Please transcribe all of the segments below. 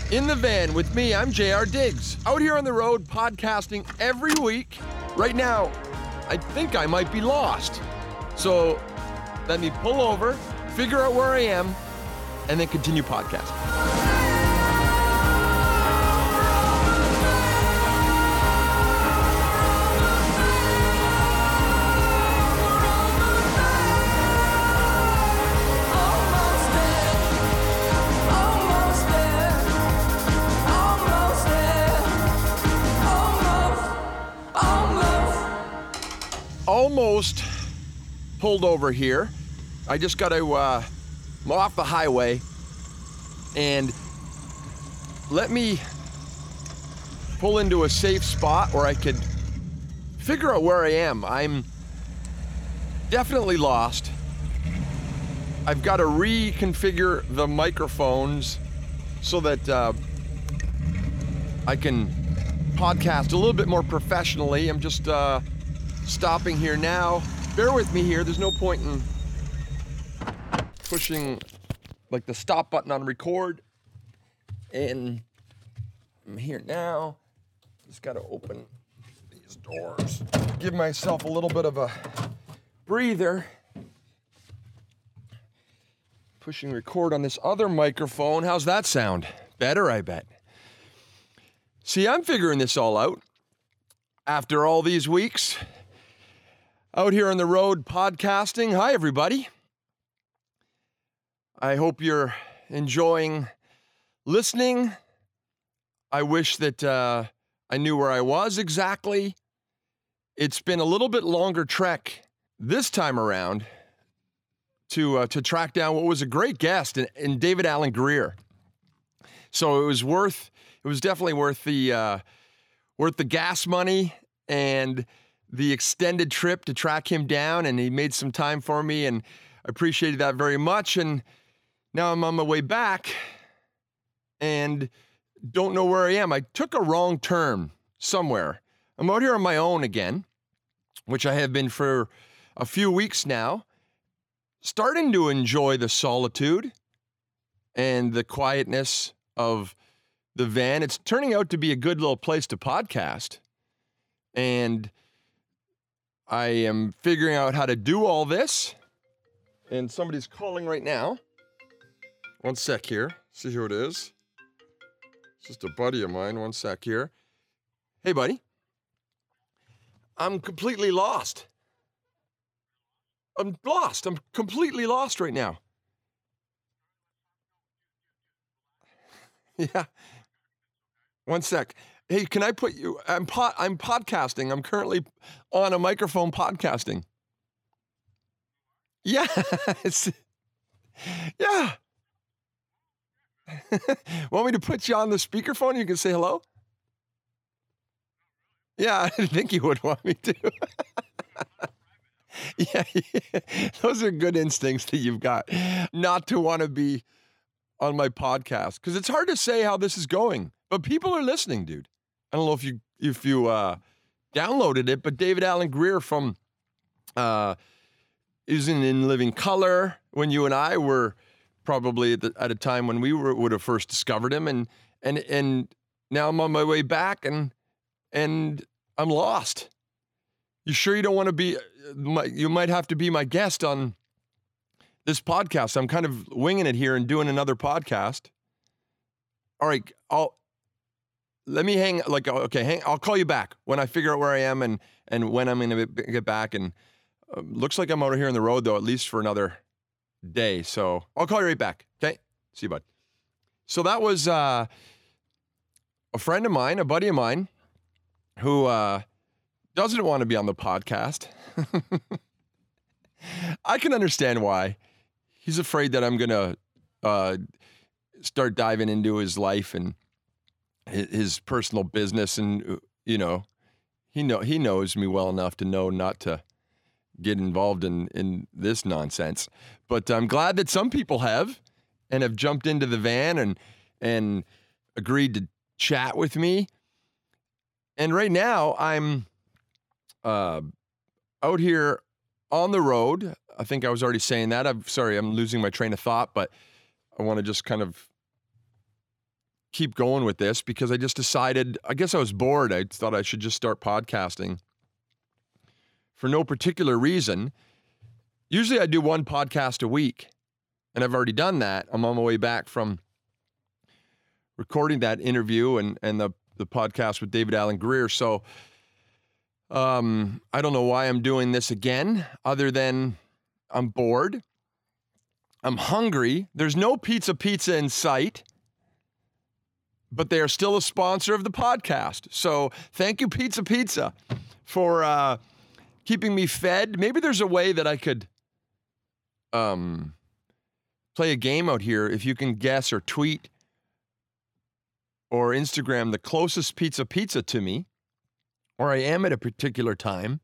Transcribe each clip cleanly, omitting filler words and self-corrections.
In the van with me, I'm JR Diggs. Out here on the road, podcasting every week. Right now, I think I might be lost. So let me pull over, figure out where I am, and then continue podcasting. Almost pulled over here. I just got to I'm off the highway, and let me pull into a safe spot where I could figure out where I am. I'm definitely lost. I've got to reconfigure the microphones so that I can podcast a little bit more professionally. I'm just stopping here now. Bear with me here. There's no point in pushing like the stop button on record. And I'm here now. Just got to open these doors. Give myself a little bit of a breather. Pushing record on this other microphone. How's that sound? Better, I bet. See, I'm figuring this all out after all these weeks. Out here on the road podcasting. Hi, everybody. I hope you're enjoying listening. I wish that I knew where I was exactly. It's been a little bit longer trek this time around to track down what was a great guest in David Alan Grier. So it was definitely worth the gas money and the extended trip to track him down, and he made some time for me, and I appreciated that very much. And now I'm on my way back and don't know where I am. I took a wrong turn somewhere. I'm out here on my own again, which I have been for a few weeks now, starting to enjoy the solitude and the quietness of the van. It's turning out to be a good little place to podcast, and I am figuring out how to do all this, and somebody's calling right now. One sec here. See who it is. It's just a buddy of mine. One sec here. Hey, buddy. I'm completely lost. I'm lost. I'm completely lost right now. Yeah. One sec. Hey, can I put you, I'm podcasting. I'm currently on a microphone podcasting. Yeah. Yeah. Want me to put you on the speakerphone? You can say hello? Yeah, I didn't think you would want me to. Yeah. Those are good instincts that you've got, not to want to be on my podcast, because it's hard to say how this is going, but people are listening, dude. I don't know if you downloaded it, but David Alan Grier from is in Living Color when you and I were probably at a time when we would have first discovered him, and now I'm on my way back and I'm lost. You sure you don't want to be? You might have to be my guest on this podcast. I'm kind of winging it here and doing another podcast. All right, let me hang. I'll call you back when I figure out where I am and when I'm going to get back. And looks like I'm out here on the road though, at least for another day. So I'll call you right back. Okay, see you, bud. So that was a friend of mine, a buddy of mine, who doesn't want to be on the podcast. I can understand why. He's afraid that I'm going to start diving into his life and his personal business, and he knows me well enough to know not to get involved in this nonsense. But I'm glad that some people have jumped into the van and agreed to chat with me. And right now I'm out here on the road. I think I was already saying that. I'm losing my train of thought, but I want to just kind of keep going with this because I just decided, I guess I was bored. I thought I should just start podcasting for no particular reason. Usually I do one podcast a week, and I've already done that. I'm on my way back from recording that interview and the podcast with David Alan Grier. So I don't know why I'm doing this again, other than I'm bored. I'm hungry. There's no pizza in sight, but they are still a sponsor of the podcast. So thank you, Pizza, for keeping me fed. Maybe there's a way that I could play a game out here. If you can guess or tweet or Instagram the closest pizza to me, or I am at a particular time,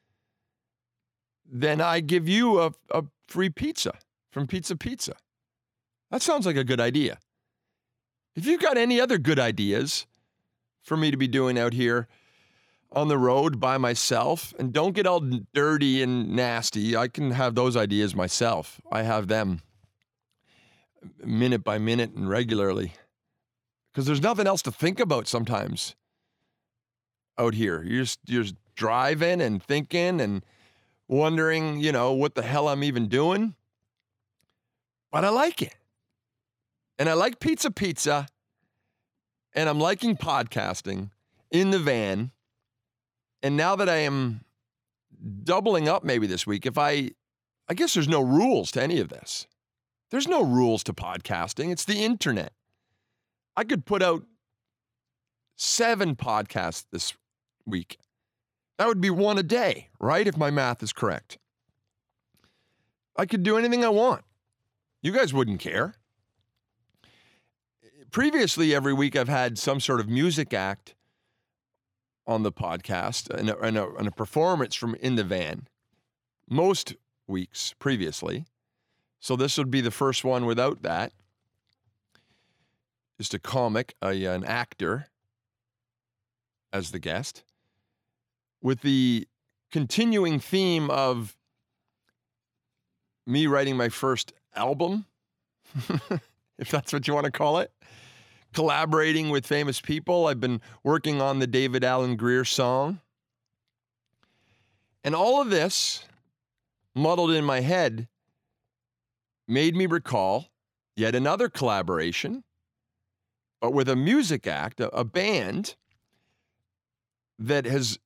then I give you a free pizza from Pizza. That sounds like a good idea. If you've got any other good ideas for me to be doing out here on the road by myself, and don't get all dirty and nasty, I can have those ideas myself. I have them minute by minute and regularly, because there's nothing else to think about sometimes out here. You're just driving and thinking and wondering, what the hell I'm even doing. But I like it. And I like Pizza. And I'm liking podcasting in the van. And now that I am doubling up maybe this week, I guess there's no rules to any of this. There's no rules to podcasting. It's the internet. I could put out 7 podcasts this week. That would be 1 a day, right? If my math is correct. I could do anything I want. You guys wouldn't care. Previously, every week I've had some sort of music act on the podcast and a performance from in the van. Most weeks previously. So this would be the first one without that. Just a comic, an actor as the guest, with the continuing theme of me writing my first album, if that's what you want to call it, collaborating with famous people. I've been working on the David Alan Grier song. And all of this, muddled in my head, made me recall yet another collaboration, but with a music act, a band that has,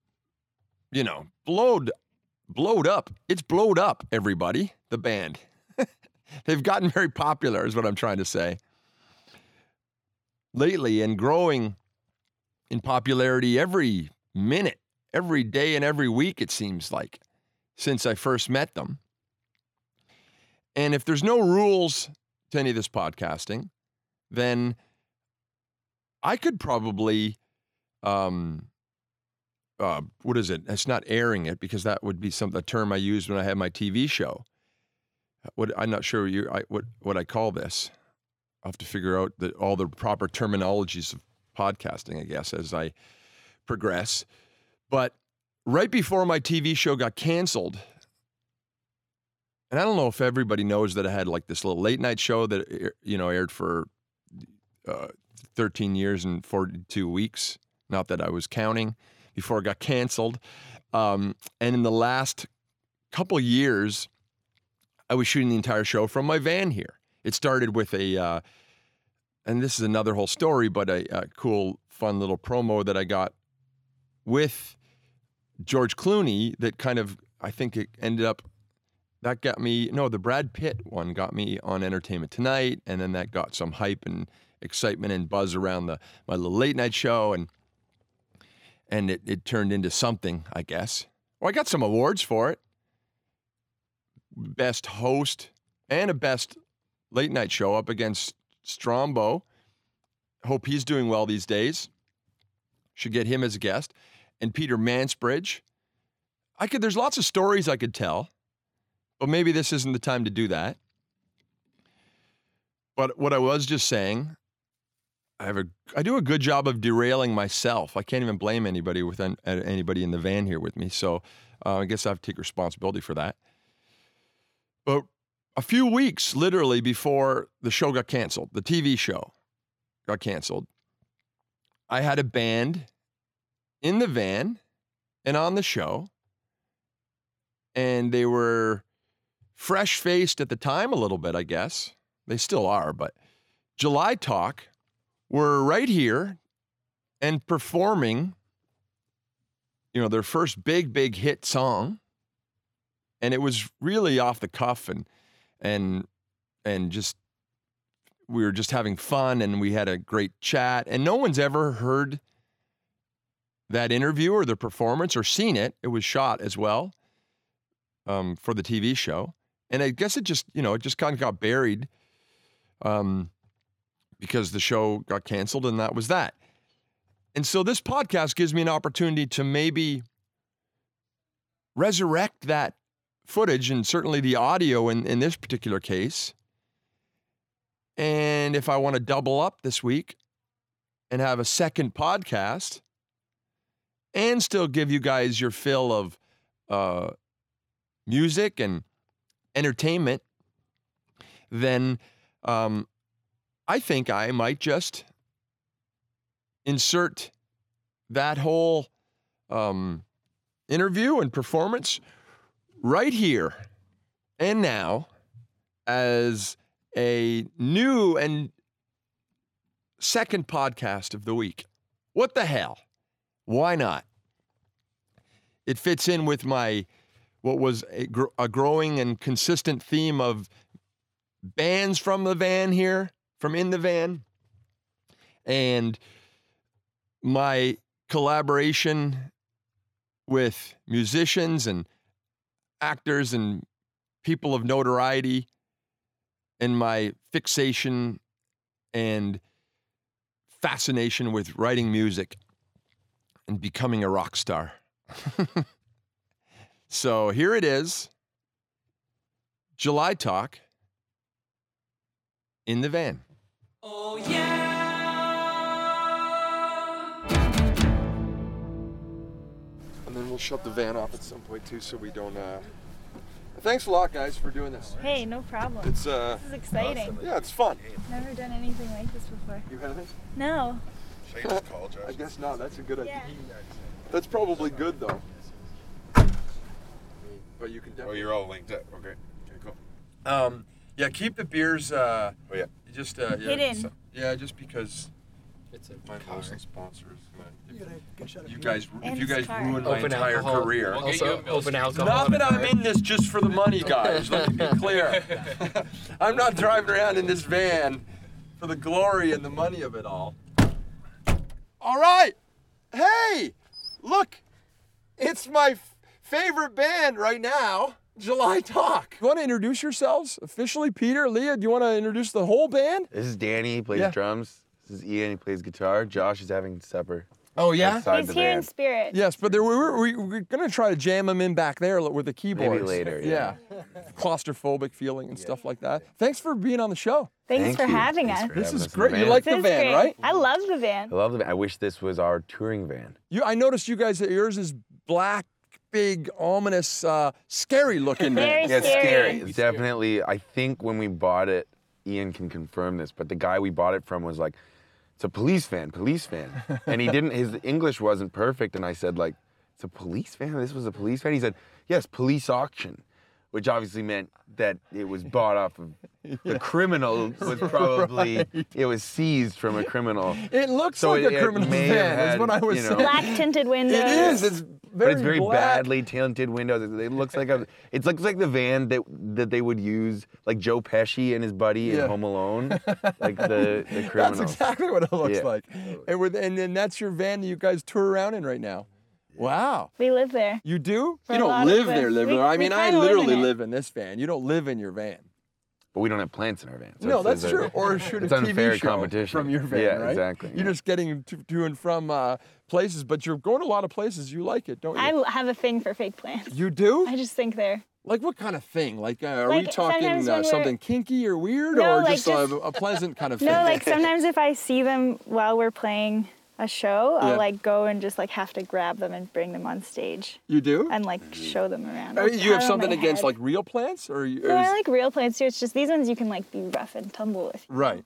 blowed up. It's blowed up, everybody, the band. They've gotten very popular, is what I'm trying to say, lately, and growing in popularity every minute, every day, and every week, it seems like, since I first met them. And if there's no rules to any of this podcasting, then I could probably, what is it? It's not airing it, because that would be the term I used when I had my TV show. I'm not sure what I call this. I'll have to figure out all the proper terminologies of podcasting, I guess, as I progress. But right before my TV show got canceled, and I don't know if everybody knows that I had like this little late night show that, aired for 13 years and 42 weeks. Not that I was counting, before it got canceled. And in the last couple years, I was shooting the entire show from my van here. It started with and this is another whole story, but a cool, fun little promo that I got with George Clooney that kind of, I think it ended up, that got me, the Brad Pitt one got me on Entertainment Tonight, and then that got some hype and excitement and buzz around my little late night show, and it turned into something, I guess. Well, I got some awards for it. Best host and a best late night show up against Strombo. Hope he's doing well these days. Should get him as a guest. And Peter Mansbridge. There's lots of stories I could tell, but maybe this isn't the time to do that. But what I was just saying, I do a good job of derailing myself. I can't even blame anybody in the van here with me. So I guess I have to take responsibility for that. But a few weeks, literally, before the show got canceled, the TV show, got canceled, I had a band in the van and on the show, and they were fresh-faced at the time a little bit, I guess. They still are, but July Talk were right here and performing, their first big hit song. And it was really off the cuff and just, we were just having fun and we had a great chat. And no one's ever heard that interview or the performance or seen it. It was shot as well for the TV show. And I guess it just kind of got buried because the show got canceled, and that was that. And so this podcast gives me an opportunity to maybe resurrect that footage, and certainly the audio in this particular case. And if I want to double up this week and have a second podcast and still give you guys your fill of music and entertainment, then I think I might just insert that whole interview and performance right here and now as a new and second podcast of the week. What the hell? Why not? It fits in with what was a growing and consistent theme of bands from the van here, from in the van, and my collaboration with musicians and actors and people of notoriety, and my fixation and fascination with writing music and becoming a rock star. So here it is, July Talk in the van. Oh yeah. And then we'll shut the van off at some point too, so we don't. Thanks a lot, guys, for doing this. Hey, no problem. It's This is exciting. awesome. Yeah, it's fun. Never done anything like this before. You haven't? No. Should I just call Josh? I guess not. That's a good idea. Yeah. That's probably good though. But you can Oh, definitely. you're all linked up. Okay. Okay, cool. Yeah, keep the beers. Oh, yeah. Just Hidden. Yeah, just because It's a my car. local sponsors. You You guys, if And you guys it's car. ruined my Open entire alcohol. career. Also, open alcohol. Not that I'm in this just for the money, guys. Let me be clear. I'm not driving around in this van for the glory and the money of it all. All right. Hey, look. It's my favorite band right now, July Talk. You want to introduce yourselves officially? Peter, Leah, do you want to introduce the whole band? This is Danny, he plays Yeah. drums. This is Ian, he plays guitar. Josh is having supper. Oh, yeah? outside He's the here in band. spirit. Yes, but we're going to try to jam them in back there with the keyboards. later, Yeah. Claustrophobic feeling and stuff like that. Thanks for being on the show. Thanks Thank for you. having Thanks us. for This having is us in great. the You van. like This the is van, great. right? I love the van. I love the van. I wish this was our touring van. I noticed you guys, yours is black, big, ominous, scary looking van. Very Yeah, it's scary. scary. It's definitely, I think when we bought it, Ian can confirm this, but the guy we bought it from was like, it's a police van. And his English wasn't perfect, and I said like, it's a police van? This was a police van? He said, yes, police auction, which obviously meant that it was bought off of, the criminal was probably, it was seized from a criminal. It looks So like it a criminal may have van, is had, what I was you know- saying. Black tinted windows. It is. It's But very it's very black. badly tinted windows. It looks like it looks like the van that they would use, like Joe Pesci and his buddy Yeah. in Home Alone, like the criminals. That's exactly what it looks Yeah. like. And then that's your van that you guys tour around in right now. Wow. We live there. You do? For You a don't lot of live the- there. we- I we mean, I kinda live in literally it. live in this van. You don't live in your van. But we don't have plants in our van. So No, it's- that's true. Or shoot a it's TV unfair show competition. from your van, Yeah, right? exactly, You're yeah. just getting to and from places, but you're going to a lot of places. You like it, don't you? I have a thing for fake plants. You do? I just think they're. Like what kind of thing? Like, are we Like, talking sometimes when we're- something kinky or weird, No, or like just, just- a pleasant kind of thing? No, like sometimes if I see them while we're playing a show, Yeah. I'll like go and just like have to grab them and bring them on stage You do? and like show them around. I mean, you have Pat on something my against head. like real plants, or No, I like real plants too. It's just these ones you can like be rough and tumble with. right?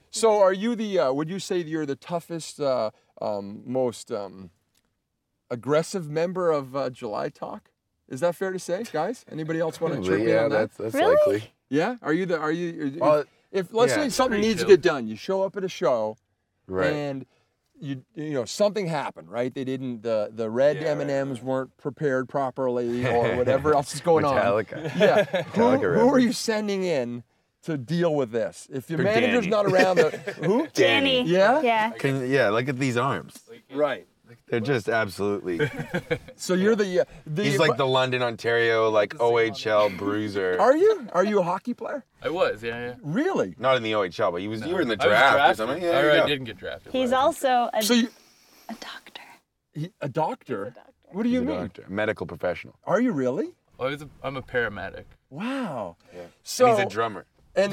So are you the, would you say you're the toughest, most aggressive member of July Talk? Is that fair to say, guys? Anybody else want to chirp in Yeah, on that? that's Really? likely. Yeah? Are you, Well, if let's yeah. say something Pretty needs to chill. get done, you show up at a show Right. and you know, something happened, right? They didn't, the red M&Ms weren't prepared properly or whatever else is going on. Metallica. Yeah. who Metallica are reference. you sending in to deal with this? If your For manager's Danny. not around, who? Danny. Yeah? Yeah. Yeah, look at these arms. Right. They're just absolutely. So you're the He's like the London, Ontario, like OHL bruiser. Are you? Are you a hockey player? I was, yeah. Really? Not in the OHL, but you were in the I was draft or drafted. something. Or Yeah, there you I go. didn't get drafted. He's but I also a So you, doctor. a doctor? What do you He's a mean? doctor, a medical professional. Are you really? think. Well, I'm a paramedic. Wow. Yeah. So And he's a drummer. and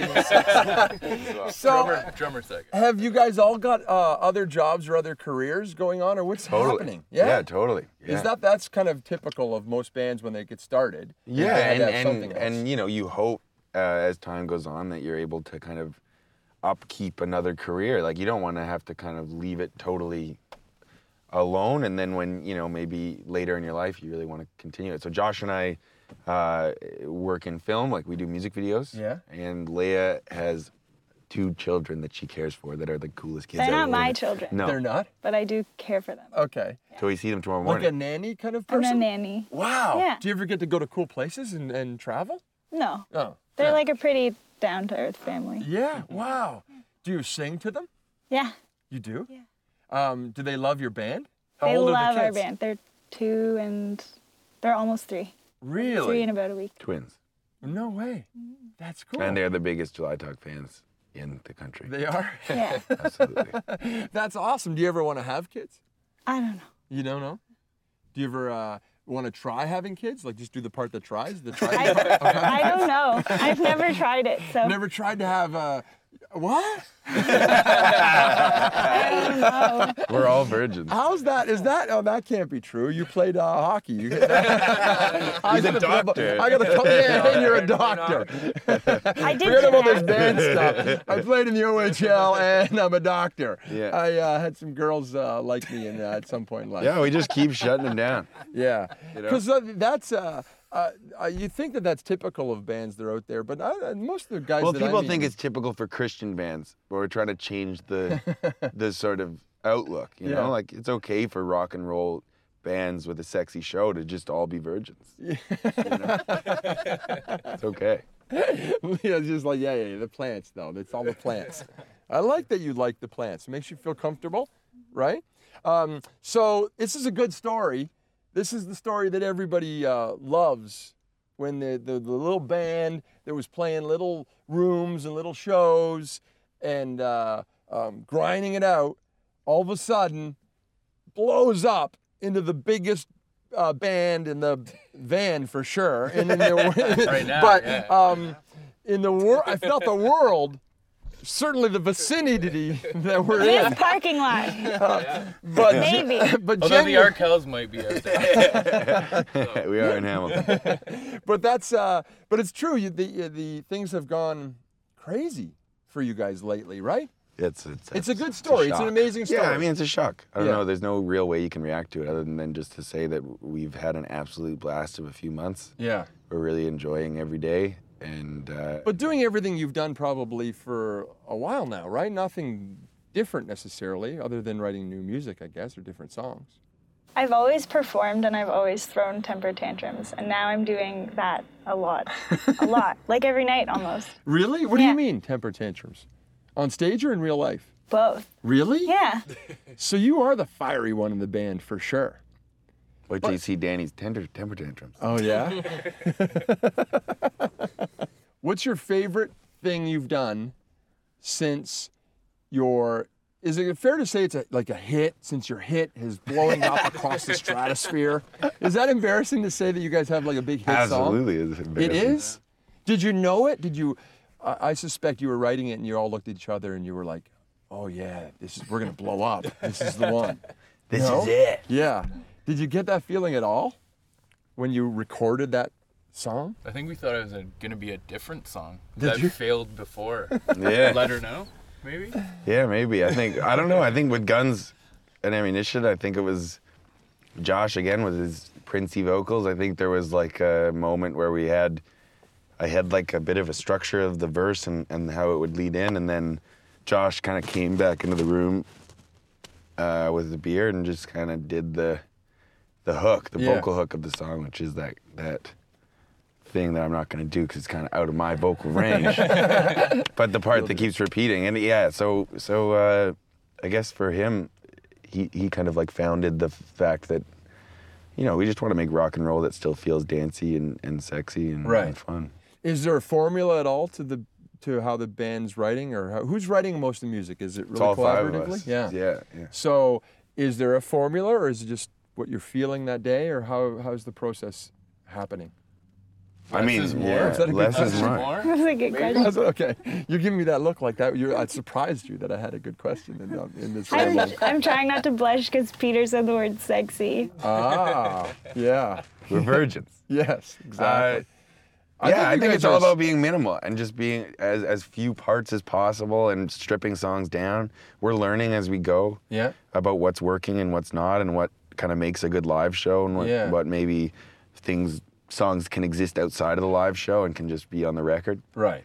so Drummer second. have you guys all got other jobs or other careers going on, or what's Totally. happening? Yeah, totally. Yeah. Is that's kind of typical of most bands when they get started? is Yeah, they have something else. and you know, you hope as time goes on that you're able to kind of upkeep another career. Like you don't want to have to kind of leave it totally alone, and then when you know maybe later in your life you really want to continue it. So Josh and I work in film, like we do music videos. Yeah. And Leia has 2 children that she cares for that are the coolest kids. They're ever not my lived. children, No. They're not? but I do care for them. Okay. So we see them tomorrow Like morning. a nanny kind of I'm person? a nanny. Wow. Yeah. Do you ever get to go to cool places and travel? No, Oh. they're yeah. like a pretty down-to-earth family. Yeah, wow. Do you sing to them? Yeah, You do? Yeah. Do they love your band? How they old are the love our kids? band. They're 2 and they're almost 3. 3 Really? in about a week. Twins. No way. That's cool. And they're the biggest July Talk fans in the country. They are? Yeah, Absolutely. That's awesome. Do you ever want to have kids? I don't know. You don't know? Do you ever want to try having kids? Like just do the part that tries? The try I, part? Okay. I don't know. I've never tried it, so Never tried to have what? I don't know. We're all virgins. How's that? Is that? Oh, that can't be true. You played hockey. You get He's a doctor. I gotta come in. And you're a doctor. I did Forget about this gymnastics. band stuff. I played in the OHL and I'm a doctor. Yeah. I had some girls like me in at some point in life. Yeah, we just keep shutting them down. Yeah. know? Because that's. You think that that's typical of bands that are out there, but most of the guys. Well, that I people meet- think it's typical for Christian bands, but we're trying to change the sort of outlook. You Yeah. know, like it's okay for rock and roll bands with a sexy show to just all be virgins. You know? It's okay. It's just like yeah, the plants though. It's all the plants. I like that you like the plants. It makes you feel comfortable, right? So this is a good story. This is the story that everybody loves. When the little band that was playing little rooms and little shows and grinding it out, all of a sudden blows up into the biggest band in the van for sure. And in the, Right now, but yeah. in the world, I felt the world, certainly the vicinity that we're This in. parking lot. But Maybe. but Although the genu- Arkells might be out there. We are in Hamilton. but that's but it's true. The things have gone crazy for you guys lately, right? It's a good story. It's an shock. amazing story. Yeah, I mean, it's a shock. I don't Yeah. know. There's no real way you can react to it other than just to say that we've had an absolute blast of a few months. Yeah. We're really enjoying every day. And But doing everything you've done probably for a while now, right? Nothing different necessarily, other than writing new music, I guess, or different songs. I've always performed and I've always thrown temper tantrums, and now I'm doing that a lot. A lot. Like every night almost. Really? What do you Yeah. mean, temper tantrums? On stage or in real life? Both. Really? Yeah. So you are the fiery one in the band for sure. wait till you see Danny's temper tantrums. Oh, yeah? What's your favorite thing you've done since your... Is it fair to say it's like a hit, since your hit is blowing up across the stratosphere? Is that embarrassing to say that you guys have like a big hit song? Absolutely. It's It embarrassing. is? Did you know it? Did you... I suspect you were writing it and you all looked at each other and you were like, oh yeah, we're going to blow up. This is the one. This No? is it. Yeah. Did you get that feeling at all when you recorded that song? I think we thought it was going to be a different song. Did that you? failed before. Yeah. Let her know. maybe? Yeah, maybe. I don't know. I think with Guns and Ammunition, I think it was Josh again with his Princey vocals. I think there was like a moment where I had like a bit of a structure of the verse and how it would lead in, and then Josh kind of came back into the room with the beer and just kind of did the hook, the vocal hook of the song, which is that thing that I'm not going to do because it's kind of out of my vocal range. But the part that keeps repeating, and so I guess for him, he kind of like founded the fact that, you know, we just want to make rock and roll that still feels dancey and sexy and fun. Is there a formula at all to how the band's writing, or who's writing most of the music? Is it really It's all five of collaboratively? us. Yeah. Yeah. So is there a formula, or is it just what you're feeling that day, or how's the process happening? I mean, is more. yeah, Is that a good less is question? more. That's a good question. Okay, you're giving me that look like that. I surprised you that I had a good question in this. I'm trying not to blush because Peter said the word sexy. Yeah. We're virgins. Yes, exactly. I you think guys it's all are- about being minimal and just being as few parts as possible and stripping songs down. We're learning as we go Yeah. about what's working and what's not, and what kind of makes a good live show, and what maybe songs can exist outside of the live show and can just be on the record. Right.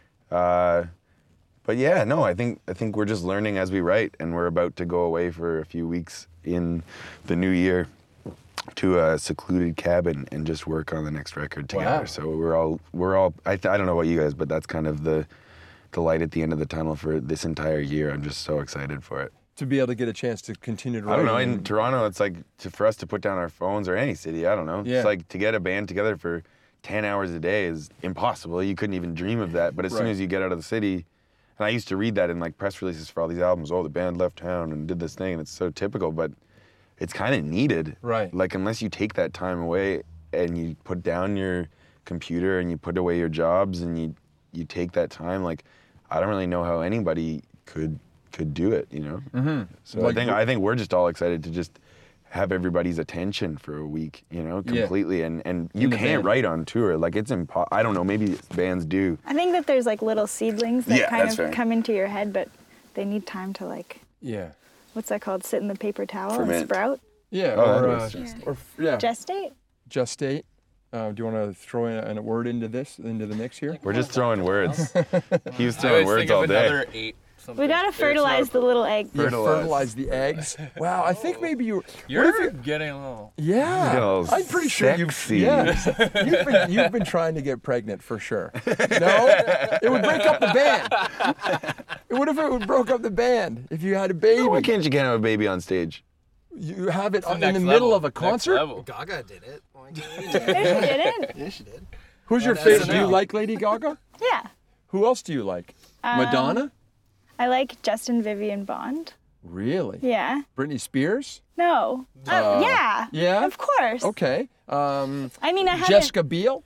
But yeah, no, I think we're just learning as we write, and we're about to go away for a few weeks in the new year to a secluded cabin and just work on the next record together. Wow. So we're all I don't know about you guys, but that's kind of the light at the end of the tunnel for this entire year. I'm just so excited for it. To be able to get a chance to continue to write. I don't know, in Toronto, it's like for us to put down our phones, or any city, I don't know. Yeah. It's like to get a band together for 10 hours a day is impossible. You couldn't even dream of that. But as soon Right. as you get out of the city, and I used to read that in like press releases for all these albums, the band left town and did this thing, and it's so typical, but it's kind of needed. Right. Like, unless you take that time away and you put down your computer and you put away your jobs and you take that time, like, I don't really know how anybody could do it, you know? Mm-hmm. So Like, I think we're just all excited to just have everybody's attention for a week, you know, completely. And you the can't band. write on tour. Like, it's I don't know, maybe bands do. I think that there's like little seedlings that Yeah, kind that's of fair. come into your head, but they need time to like, Yeah. what's that called? Sit in the paper towel and Ferment. sprout? Yeah. Oh, or that makes sense. Gestate? Gestate. Do you want to throw in a word into the mix here? We're just throwing words. He was I throwing always words think of all day. another 8. Something. We gotta It's not fertilize the little egg. You Fertilize. fertilize the eggs. Wow, I think maybe you. You're what if you- getting a little. Yeah, Get all I'm pretty sure sexy. you've been trying to get pregnant for sure. No, it would break up the band. What if it would broke up the band if you had a baby? Why can't you have a baby on stage? You have it in the Next middle level. of a Next concert. level. Gaga did it. Why can't we do No, it? she didn't. Yeah, she did. Who's your On favorite? Do you SNL. like Lady Gaga? Yeah. Who else do you like? Madonna? I like Justin Vivian Bond. Really? Yeah. Britney Spears? No. Yeah. Yeah? Of course. Okay. I mean, I haven't. Jessica Biel?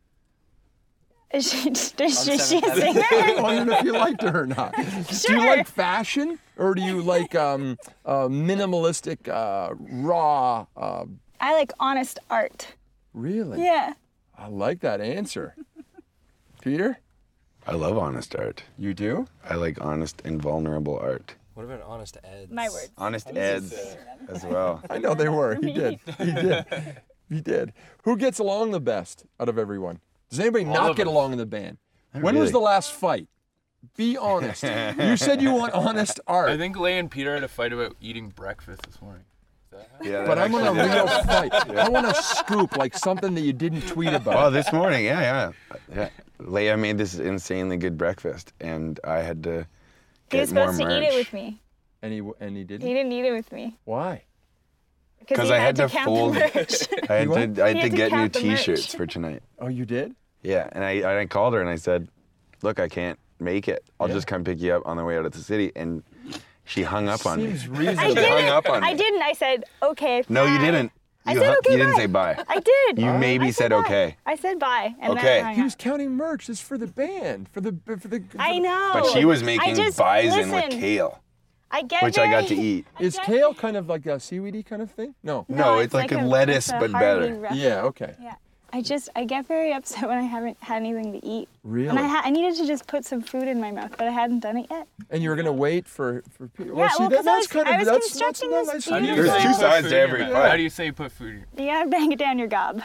Is she a singer? I wondered if you liked her or not. Do you Sure. like fashion, or do you like minimalistic, raw? I like honest art. Really? Yeah. I like that answer. Peter? I love honest art. You do? I like honest and vulnerable art. What about Honest Ed? My words. Honest Eds as well. I know they were. He did. He did. He did. Who gets along the best out of everyone? Does anybody not of get us. along in the band? When was really. the last fight? Be honest. You said you want honest art. I think Lay and Peter had a fight about eating breakfast this morning. Yeah, But that I want a actually did real happen. fight. I want a scoop, like something that you didn't tweet about. Well, this morning, yeah. Leia made this insanely good breakfast, and I had to He was get more supposed to merch. eat it with me. And he He didn't? didn't eat it with me. Why? Because he I had to count fold. the merch. I had what? to, I He had had to to get new count the merch. T-shirts for tonight. Oh, you did? Yeah, and I called her and I said, "Look, I can't make it. I'll just come pick you up on the way out of the city." And she hung up on me. Seems I reasonable. didn't. hung up on I me. didn't. I said, okay. No, you bye. didn't. I You said, hu- okay, You didn't bye. say bye. I did. You maybe I said bye. okay. I said bye. And Okay. Then I He hung was up. counting merch. This is for the band, for the. I know. But she was I making just, bison with listen, kale, I get which I got very- to eat. I Is get kale very- kind of like a seaweedy kind of thing? No. No, it's like a lettuce, it's a but hearty better. Ruffin. Yeah. Okay. Yeah. I get very upset when I haven't had anything to eat. Really? And I needed to just put some food in my mouth, but I hadn't done it yet. And you were gonna wait for people. Yeah, well, 'cause that's I was constructing this nice. How do you There's say two you put sides food to in every your fight. mouth? How do you say you put food in You gotta bang it down your gob.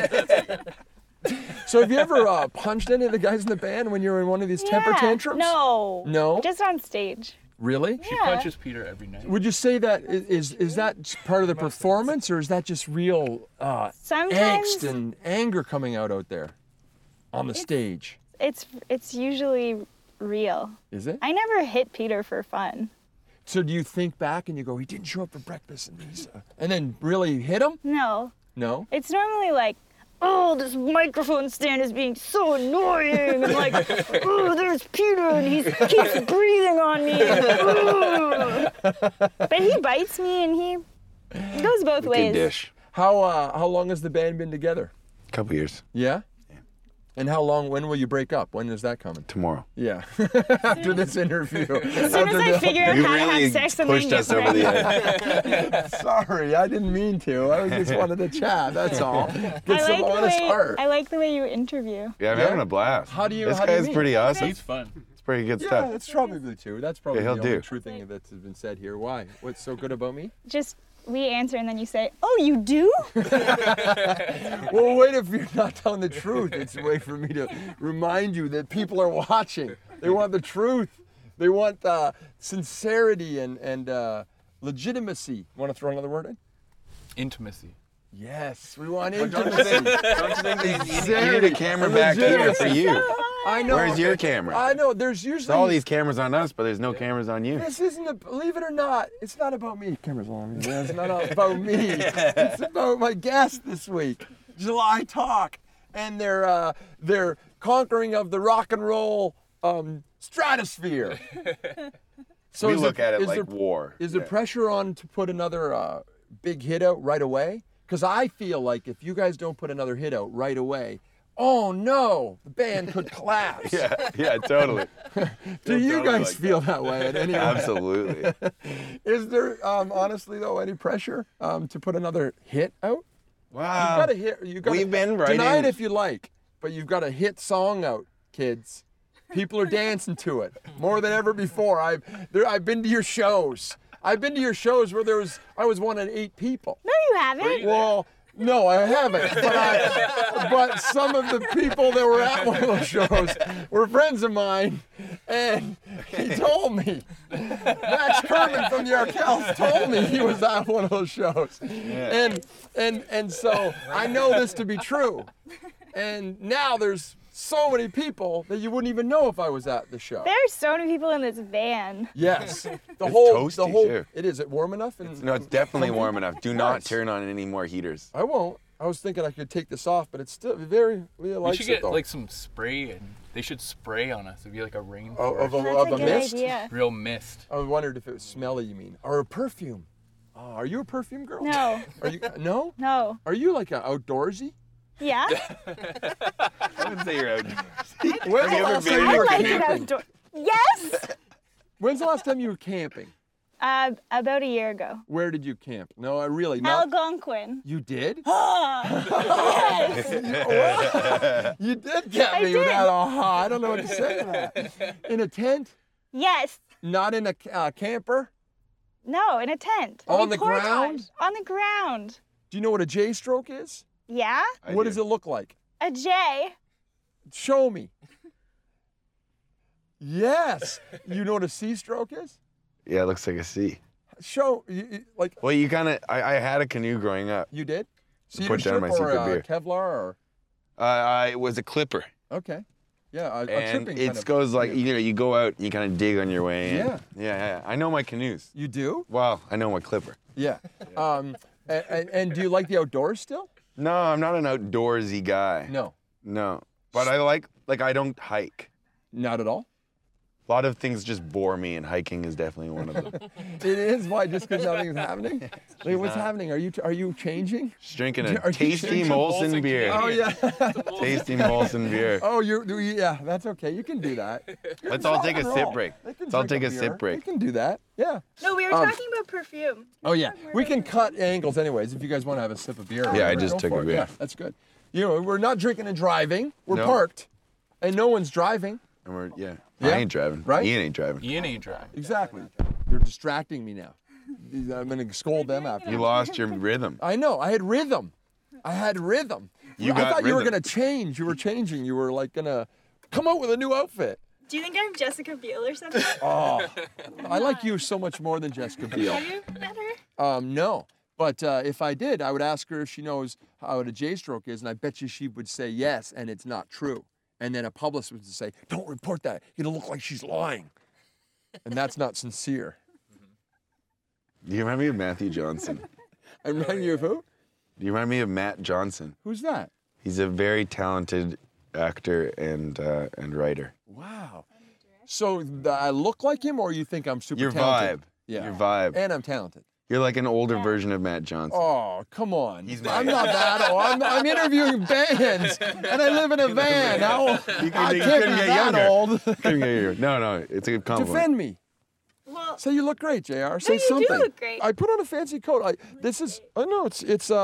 So have you ever punched any of the guys in the band when you were in one of these temper Yeah. tantrums? No. No? Just on stage. Really? She Yeah. punches Peter every night. Would you say that is that part of the performance, or is that just real Sometimes angst and anger coming out there on the stage? it's usually real. Is it? I never hit Peter for fun. So do you think back and you go, he didn't show up for breakfast, and then really hit him? No. No. It's normally like, oh, this microphone stand is being so annoying. And like, oh, there's Peter and he keeps breathing on me. Ugh. But he bites me and he goes both Good ways. dish. How long has the band been together? Couple years. Yeah. And when will you break up? When is that coming? Tomorrow. Yeah. After this interview. As soon as I figure out You how to really have sex and then pushed get us over the pregnant. edge. Sorry, I didn't mean to. I just wanted to chat. That's all. Get some honest art. I like the way you interview. Yeah, I'm having a blast. How do you- This how do you guy's mean? pretty awesome. He's fun. It's pretty good Yeah, stuff. that's probably true. That's probably Yeah, the he'll only do. true thing that's been said here. Why? What's so good about me? Just we answer and then you say, oh, you do? Well, wait, if you're not telling the truth, it's a way for me to remind you that people are watching. They want the truth. They want sincerity and legitimacy. Want to throw another word in? Intimacy. Yes, we want intimacy. Don't you think you need a camera back here for you? I know. Where's your camera? I know. There's There's usually all these cameras on us, but there's no cameras on you. This isn't believe it or not, it's not about me. Camera's on me. It's not about me. It's about my guest this week. July Talk. And their conquering of the rock and roll stratosphere. So We is look there- at it is like there- war. Is there pressure on to put another big hit out right away? Because I feel like if you guys don't put another hit out right away, oh no, the band could collapse. Yeah, totally. Do you totally guys like feel that way at any Absolutely. Is there, honestly though, any pressure to put another hit out? Wow. You've got a hit. You got. We've been Deny it writing- if you like, but you've got a hit song out, kids. People are dancing to it more than ever before. I've been to your shows. I've been to your shows where I was one of 8 people. No, you haven't. Well, no, I haven't. But some of the people that were at one of those shows were friends of mine, and he told me. Max Kerman from the Arkells told me he was at one of those shows, and so I know this to be true. And now there's so many people that you wouldn't even know if I was at the show. There are so many people in this van. Yes, the It's whole. toasty, too. It is. It warm enough? And No, it's definitely warm enough. Do not Nice. turn on any more heaters. I won't. I was thinking I could take this off, but it's still very. Leah We likes should it get though. like some spray and they should spray on us. It'd be like a rain of That's a a good mist. idea. real mist. I wondered if it was smelly. You mean, or a perfume? Oh, are you a perfume girl? No, Are you? No. no. Are you like an outdoorsy? Yeah? I wouldn't say you're out. When's the you ever last been time in I you were like it camping? outdoor. Yes? When's the last time you were camping? About a year ago. Where did you camp? No, I really not. Algonquin. You did? Yes. You did get I me with did. that. I don't know what to say to that. In a tent? Yes. Not in a camper? No, in a tent. On We the portage. ground? On the ground. Do you know what a J stroke is? Yeah? What does it look like? A J. Show me. Yes. You know what a C stroke is? Yeah, it looks like a sea. Show, like, Well, you kind of. I had a canoe growing up. you did? Put down Cedar my ship or secret beer. Kevlar or? It was a clipper, Okay. Yeah, a and tripping it kind of. goes like you go out, you kind of dig on your way in. Yeah. Yeah. I know my canoes. You do? Well, I know my clipper. Yeah. And do you like the outdoors still? No, I'm not an outdoorsy guy. No. But I like I don't hike. Not at all? A lot of things just bore me, and hiking is definitely one of them. It is? Why? Just because nothing's happening? Like, what's happening? Are you changing? Just drinking Are a you tasty drinking Molson Molson beer. Oh, yeah. Tasty Molson beer. Oh, yeah, that's okay. You can do that. Let's all take a Rock and sip roll. break. They can Let's all drink take a beer. sip break. You can do that. Yeah. No, we were talking about perfume. Oh, yeah. We can cut angles anyways if you guys want to have a sip of beer. or Yeah, I whatever, just go took for a it. beer. Yeah, that's good. You know, we're not drinking and driving. We're No. parked, and no one's driving. And we're, Yeah. I ain't driving. Right? Ian ain't driving. Ian ain't driving. Exactly. They're distracting me now. I'm gonna scold them after. You lost your rhythm. I know. I had rhythm. I You I got thought you were rhythm. gonna change. You were changing. You were like gonna come out with a new outfit. Do you think I'm Jessica Biel or something? Oh, I like you so much more than Jessica Biel. Have you met her? No. But if I did, I would ask her if she knows how a J-stroke is, and I bet you she would say yes, and it's not true. And then a publicist would say, "Don't report that. It'll look like she's lying," and that's not sincere. You remind me of Matthew Johnson. I remind you of who? You remind me of Matt Johnson. Who's that? He's a very talented actor and writer. Wow. So I look like him, or you think I'm super Your talented? vibe. Yeah. Your vibe. And I'm talented. You're like an older version of Matt Johnson. Oh, come on. He's I'm my- not that old. I'm interviewing bands, and I live in a van. How? I you can't be couldn't get that younger. old. No, it's a good compliment. Defend me. Well, Say you look great, JR. Say you do something. look great. I put on a fancy coat. I know it's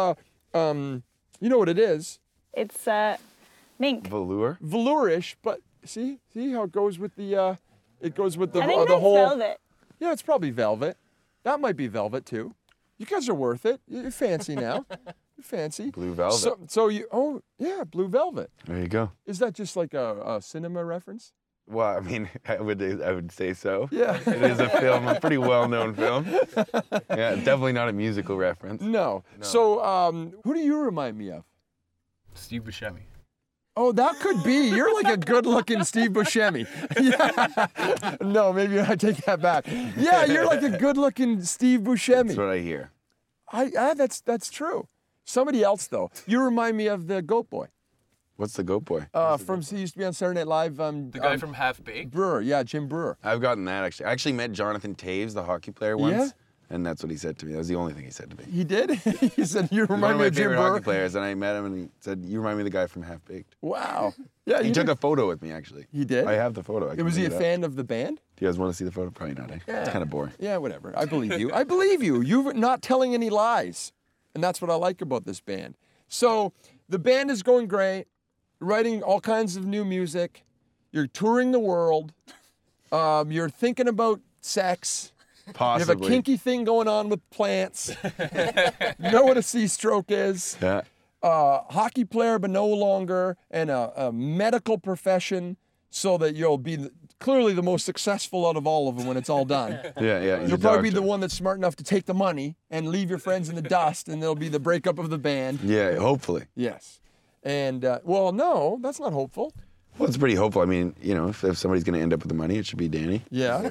you know what it is? it's mink. Velour? Velourish, but see how it goes with the I think the that's whole. velvet. Yeah, it's probably velvet. That might be velvet too. You guys are worth it. You're fancy now. You're fancy. Blue velvet. So blue velvet. There you go. Is that just like a cinema reference? Well, I mean, I would say so. Yeah. It is a film, a pretty well-known film. Yeah, definitely not a musical reference. No. So who do you remind me of? Steve Buscemi. Oh, that could be. You're like a good-looking Steve Buscemi. Yeah. No, maybe I take that back. Yeah, you're like a good-looking Steve Buscemi. That's what I hear. That's true. Somebody else though. You remind me of the Goat Boy. What's the Goat Boy? He used to be on Saturday Night Live. The guy from Half Baked. Brewer. Yeah, Jim Brewer. I've gotten that actually. I actually met Jonathan Taves, the hockey player, once. Yeah? And that's what he said to me. That was the only thing he said to me. He did. He said, "You He's one remind of me my of Jim favorite Brewer." hockey players, and I met him, and he said, "You remind me of the guy from Half Baked." Wow. Yeah, He took a photo with me, actually. He did? I have the photo. I can Was he a bring it up. fan of the band? Do you guys want to see the photo? Probably not. Eh? It's kind of boring. Yeah, whatever. I believe you. I believe you. You're not telling any lies. And that's what I like about this band. So the band is going great, writing all kinds of new music. You're touring the world. You're thinking about sex. You Possibly. have a kinky thing going on with plants. You know what a C-stroke is. Yeah. Hockey player, but no longer, and a medical profession, so that you'll be clearly the most successful out of all of them when it's all done. Yeah. he's You'll a probably be the doctor. one that's smart enough to take the money and leave your friends in the dust, and there'll be the breakup of the band. Yeah, hopefully. Yes. And, well, no, that's not hopeful. Well, it's pretty hopeful. I mean, you know, if somebody's going to end up with the money, it should be Danny. Yeah.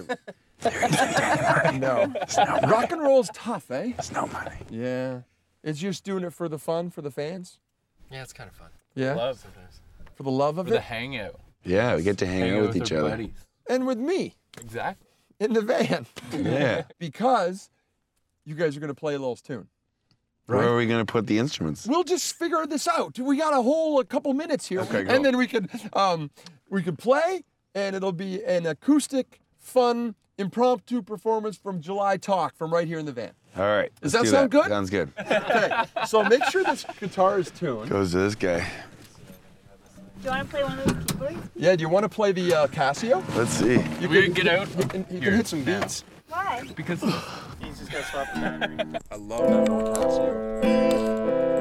No. Rock and roll's tough, eh? It's no money. Yeah. It's just doing it for the fun, for the fans. Yeah, it's kind of fun. Yeah. Love. Sometimes. For the love of For the it. hangout. Yeah, we get to hang out with each our other. buddies. And with me Exactly. in the van. Yeah. Because you guys are going to play a little tune. Where are we going to put the instruments? We'll just figure this out. We got a couple minutes here. Okay, go. And then we could play, and it'll be an acoustic, fun, impromptu performance from July Talk from right here in the van. All right. Does let's that do sound good? Sounds good. Okay, so make sure this guitar is tuned. Goes to this guy. Do you want to play one of those keyboards? Yeah, do you want to play the Casio? Let's see. You We can get out. You can Here, hit some now. beats. Why? Because He's just gonna swap the battery. I love that old Casio.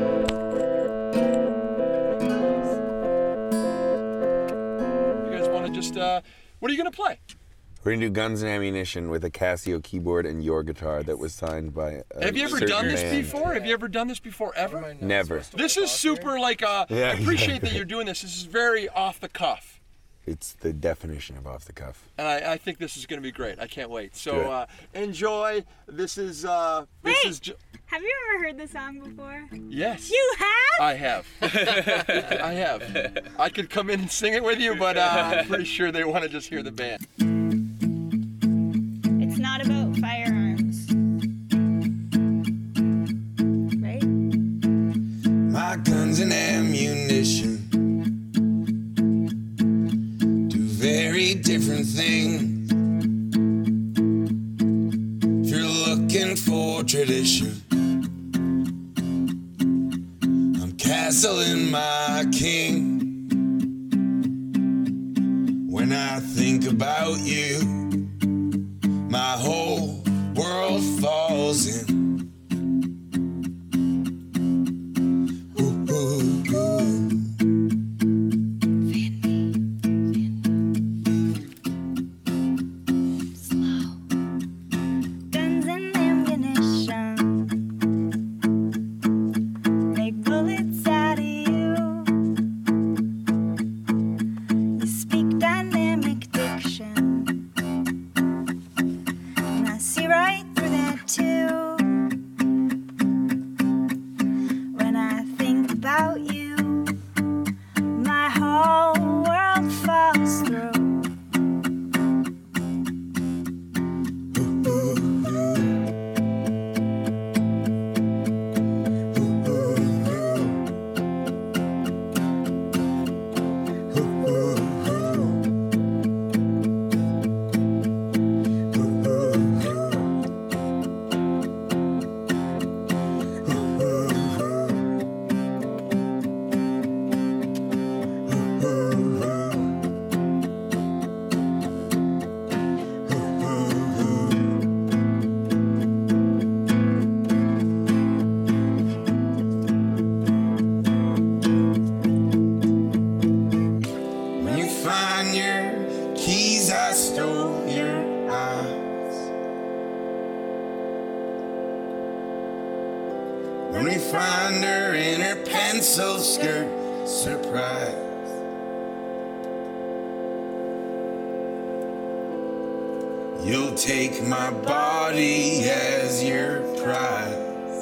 You guys want to just, what are you going to play? We're going to do Guns and Ammunition with a Casio keyboard and your guitar that was signed by a Have you ever certain done this band. before? Have you ever done this before, ever? Never. This is super, like, I Yeah, appreciate yeah. that you're doing this. This is very off the cuff. It's the definition of off the cuff. And I think this is going to be great. I can't wait. Do So enjoy. This is Wait. Ju- Have you ever heard this song before? yes. You have? I have. I have. I could come in and sing it with you, but I'm pretty sure they want to just hear the band. It's not about firearms. Right? My guns and ammunition do very different things. If you're looking for tradition, I'm vassal and my king. When I think about you, my whole world falls in. Ooh, ooh, ooh. Guns and ammunition make bullets out of you. You speak dynamic diction, and I see right through that too. When I think about you, my whole world falls through. When you find your keys, I stole your eyes. When we find her in her pencil skirt, surprise. You'll take my body as your prize.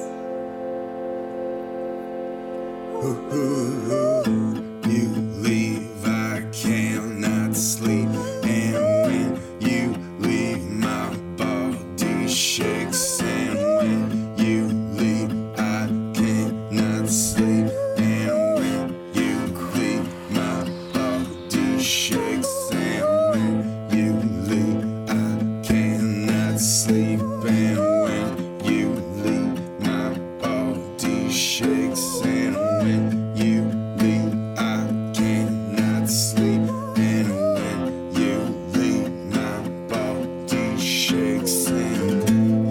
Ooh, ooh, ooh. You leave, I cannot sleep. And when you leave, my body shakes. And when you leave, I cannot sleep. And when you leave, my body shakes. And when you leave, I cannot sleep. And when you leave, my body shakes. And when you leave, I cannot sleep. And when you leave, my body shakes. And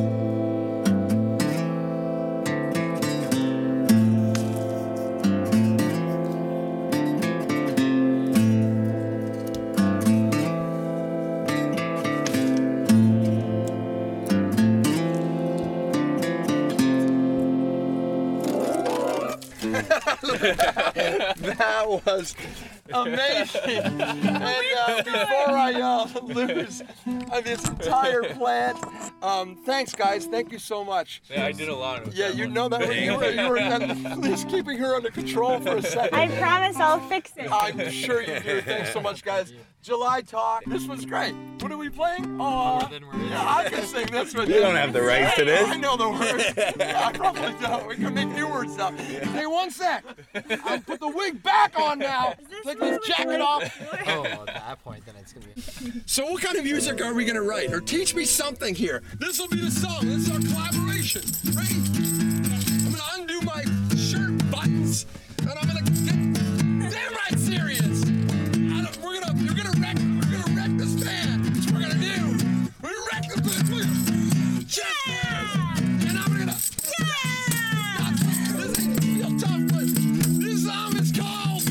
That was amazing. And before I lose this entire plant, thanks guys. Thank you so much. Yeah, I did a lot of Yeah, you know that you were at least keeping her under control for a second. I promise I'll fix it. I'm sure you do. Thanks so much, guys. July Talk. This was great. What are we playing? Oh, yeah, I can sing this one. You don't have the rights to this. I know the words. I probably don't. We can make new words up. Hey, one sec. I'll put the wig back on now. Take this jacket off. Oh, at that point, then it's gonna be. So what kind of music are we gonna write? Or teach me something here. This will be the song. This is our collaboration. Ready? I'm gonna undo my shirt buttons, and I'm gonna get damn right serious. We're gonna wreck this band. That's what we're gonna do. We're gonna wreck the band. Yeah! And I'm gonna. Yeah! This ain't feel tough, but this song is called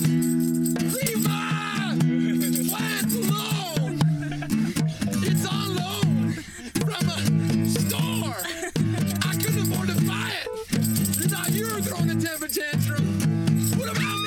Viva Plant Loan. It's on loan from a store. I couldn't afford to buy it. You thought you were throwing a temper tantrum. What about me?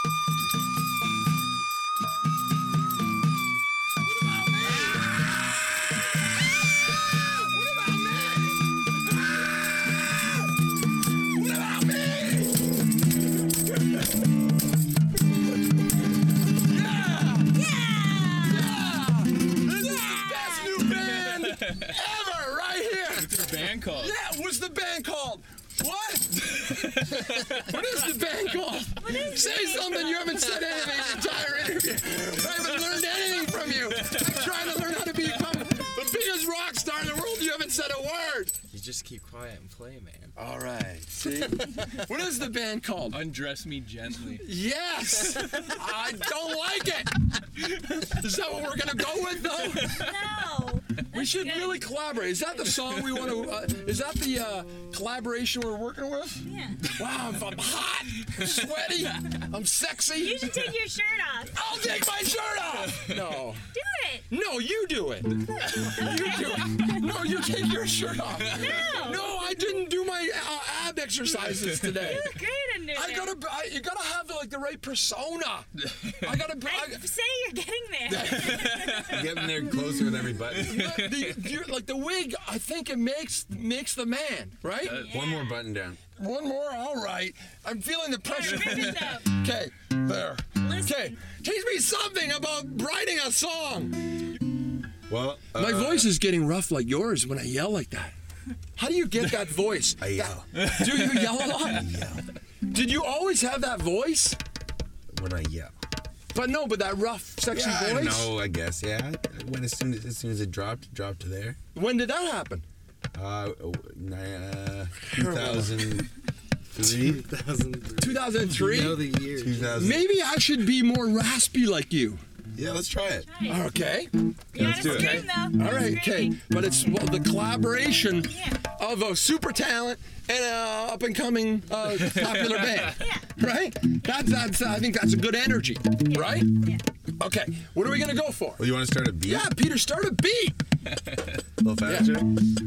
Ever, right here. What's the band called? Yeah, what's the band called? What? What is the band called? Say something. You haven't said anything this entire interview. I haven't learned anything from you. I'm trying to learn how to become the biggest rock star in the world. You haven't said a word. You just keep quiet and play, man. All right. See? What is the band called? Undress Me Gently. Yes. I don't like it. Is that what we're gonna go with, though? No. We should really collaborate. Is that the song we want to? Is that the collaboration we're working with? Yeah. Wow, I'm hot, I'm sweaty, I'm sexy. You should take your shirt off. I'll take my shirt off. No. Do it. No, you do it. You do it. No, you take your shirt off. No, I didn't do my ab exercises today. You look great under there. You gotta have like the right persona. I Say you're getting there. Getting there closer with every button. like the wig. I think it makes the man, right? One more button down. One more. All right. I'm feeling the pressure. Rip it up. Okay, there. Listen. Okay, teach me something about writing a song. Well, My voice is getting rough like yours when I yell like that. How do you get that voice? I yell. Do you yell a lot? I yell Did you always have that voice? when I yell. But that rough, sexy voice? No, I guess, yeah. When as soon as it dropped to there. When did that happen? 2003. 2003? You know the year. 2000. Maybe I should be more raspy like you. Yeah, let's try it. Okay. You Let's gotta do it. scream though. All right, okay. But it's the collaboration Yeah. of a super talent and an up and coming popular band. Yeah. Right? That's I think that's a good energy. Right? Yeah. Okay. What are we gonna go for? Well, you want to start a beat? Yeah, Peter, start a beat. A little faster?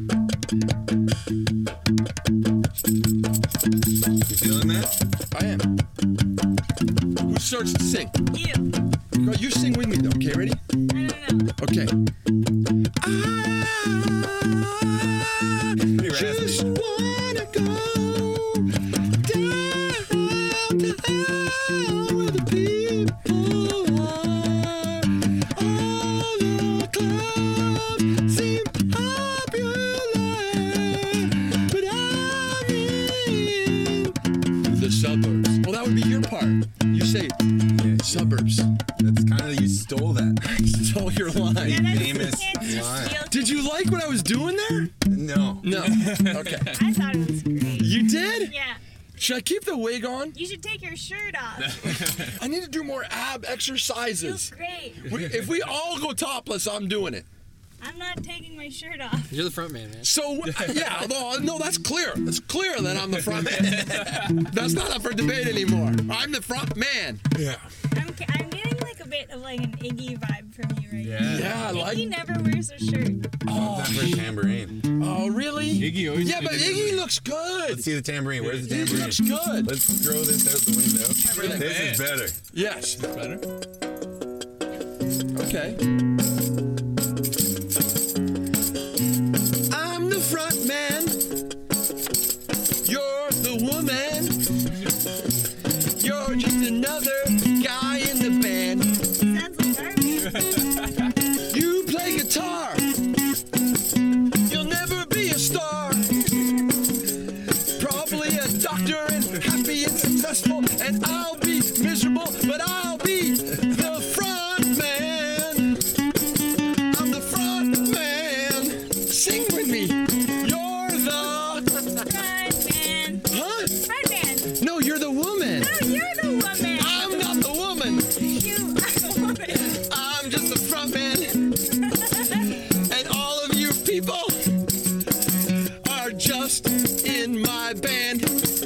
You feeling that? I am. Who starts to sing? You. Girl, you sing with me though, okay, ready? I don't know. Okay. Pretty Just raspy. wanna go downtown where the people are. All the clubs seem popular, but I'm in the suburbs. Well, that would be your part. You say suburbs. That's kind of, you stole that. Stole your line. Yeah, that's- Famous you can't just line. steal- Did you like what I was doing there? No. No. Okay. I thought it was great. You did? Yeah. Should I keep the wig on? You should take your shirt off. I need to do more ab Feels exercises. great. If we all go topless, I'm doing it. I'm not taking my shirt off. You're the front man, man. So, yeah, no, that's clear. It's clear that I'm the front man. That's not up for debate anymore. I'm the front man. Yeah. I'm getting like a bit of like an Iggy vibe from you right now. Yeah, I like. Iggy never wears a shirt. Time for a tambourine. Oh, really? Iggy always Yeah, but plays Iggy looks good. Let's see the tambourine. Where's the He tambourine? looks good. Let's throw this out the window. Really This is bad. better. Yes. Better? Okay. I'm the front man. You're the woman. You're just another guy in the band. Sounds like garbage. You play guitar. You'll never be a star. Probably a doctor and happy and successful. And I'll be miserable, but I'll be the front man. I'm the front man. Sing with me. You're the. Front man. Huh? Front man. No, you're the woman. No, you're the woman. I'm not the woman. You are the woman. I'm just the front man. And all of you people are just in my band.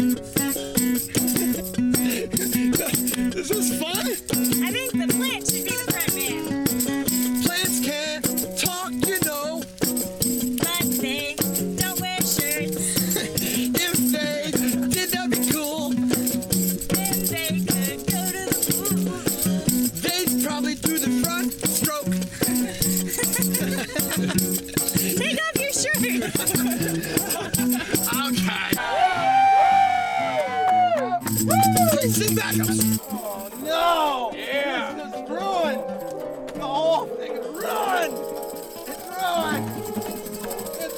Is this fun? I think the plant should be the front man. Plants can't talk, you know. But they don't wear shirts. If they did, that'd be cool. Then they could go to the pool. They'd probably do the front stroke. Take off your shirt. Okay. Hey, sing backups. No! Yeah! This is ruined! The whole thing is ruined! It's ruined! It's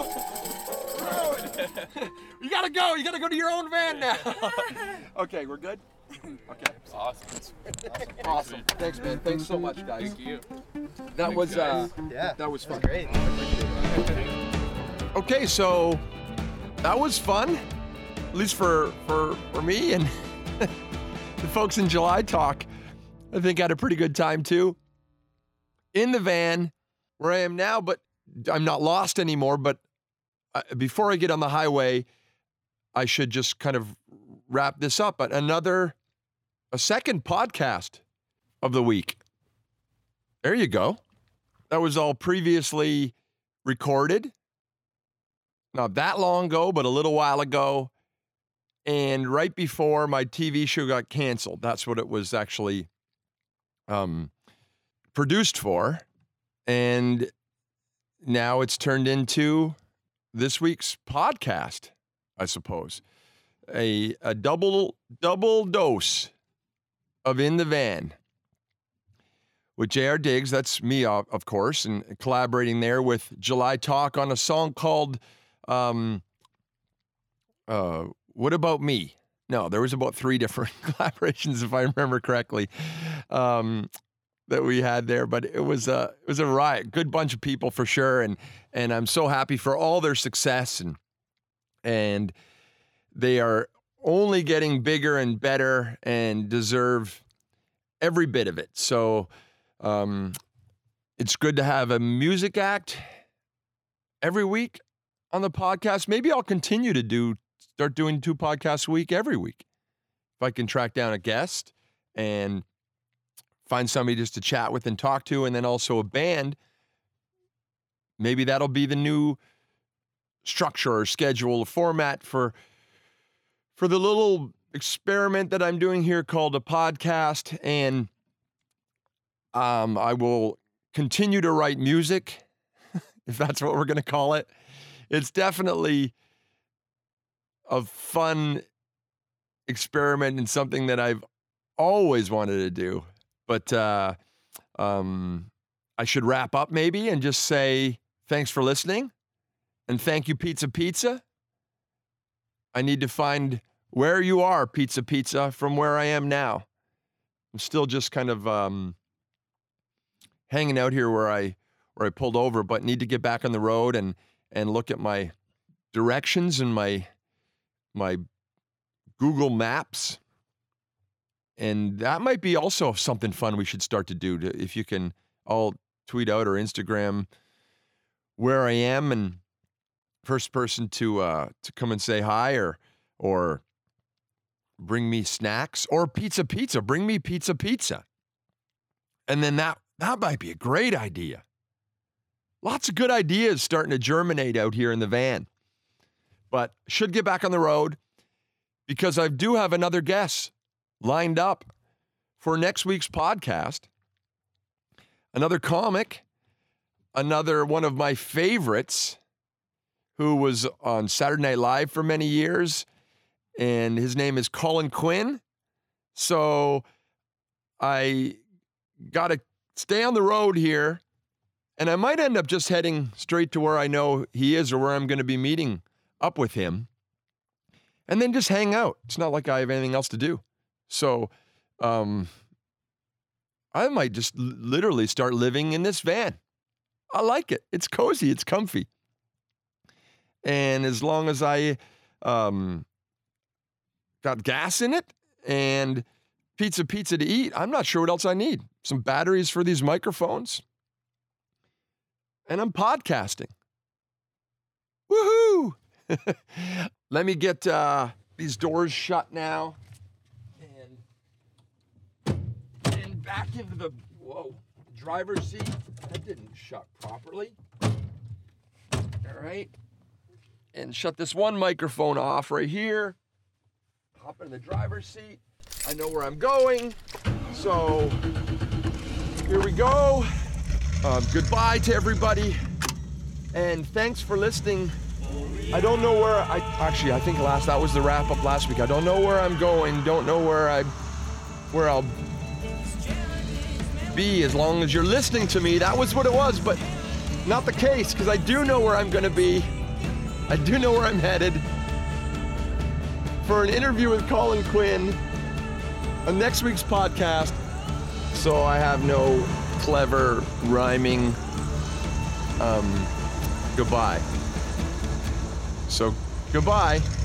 ruined! You gotta go. You gotta go to your own van now. Okay, we're good? Okay. Awesome. Awesome. Thanks, man. Thanks so much, guys. Thank you. That was Yeah. that was fun. Great. Okay, so that was fun, at least for me, and the folks in July Talk, I think, had a pretty good time too. In the van, where I am now, but I'm not lost anymore. But before I get on the highway, I should just kind of wrap this up. But a second podcast of the week. There you go. That was all previously recorded. Not that long ago, but a little while ago. And right before my TV show got canceled. That's what it was actually produced for. And now it's turned into this week's podcast, I suppose. A double dose of In the Van with J.R. Diggs. That's me, of course, and collaborating there with July Talk on a song called What About Me? No, there was about 3 different collaborations, if I remember correctly, that we had there. But it was a riot, good bunch of people for sure, and I'm so happy for all their success, and they are only getting bigger and better and deserve every bit of it. So it's good to have a music act every week on the podcast. Maybe I'll continue to start doing 2 podcasts a week every week. If I can track down a guest and find somebody just to chat with and talk to, and then also a band, maybe that'll be the new structure or schedule or format for the little experiment that I'm doing here called a podcast. And I will continue to write music, if that's what we're going to call it. It's definitely a fun experiment and something that I've always wanted to do. But I should wrap up maybe and just say thanks for listening. And thank you, Pizza Pizza. I need to find where you are, Pizza Pizza, from where I am now. I'm still just kind of hanging out here where I pulled over, but need to get back on the road and look at my directions and my Google Maps. And that might be also something fun we should start to do. If you can all tweet out or Instagram where I am, and first person to come and say hi, or bring me snacks, or Pizza Pizza, bring me Pizza Pizza. And then that might be a great idea. Lots of good ideas starting to germinate out here in the van. But should get back on the road because I do have another guest lined up for next week's podcast. Another comic, another one of my favorites, who was on Saturday Night Live for many years, and his name is Colin Quinn. So I got to stay on the road here, and I might end up just heading straight to where I know he is or where I'm going to be meeting up with him, and then just hang out. It's not like I have anything else to do. So I might just literally start living in this van. I like it. It's cozy. It's comfy. And as long as I got gas in it and pizza to eat, I'm not sure what else I need. Some batteries for these microphones. And I'm podcasting. Woohoo! Let me get these doors shut now. And back into the driver's seat. That didn't shut properly. All right. And shut this one microphone off right here. Hop in the driver's seat. I know where I'm going. So here we go. Goodbye to everybody. And thanks for listening. I don't know where I think that was the wrap up last week. I don't know where I'm going. Don't know where I'll be as long as you're listening to me. That was what it was, but not the case, because I do know where I'm going to be. I do know where I'm headed for an interview with Colin Quinn on next week's podcast. So I have no clever rhyming goodbye. So goodbye.